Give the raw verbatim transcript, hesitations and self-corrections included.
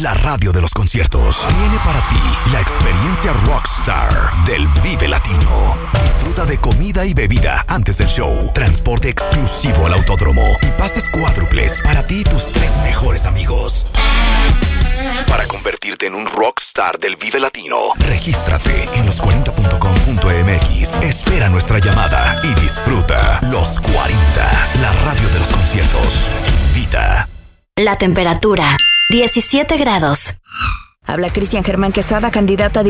la radio de los conciertos. Tiene para ti la experiencia Rockstar del Vive Latino. Disfruta de comida y bebida antes del show, transporte exclusivo al autódromo y pases cuádruples para ti y tus tres mejores amigos. Para convertirte en un rockstar del Vive Latino, regístrate en los cuarenta punto com punto m x. Espera nuestra llamada y disfruta Los cuarenta, la radio de los conciertos. Invita. La temperatura, diecisiete grados. Habla Cristian Germán Quesada, candidato a diputado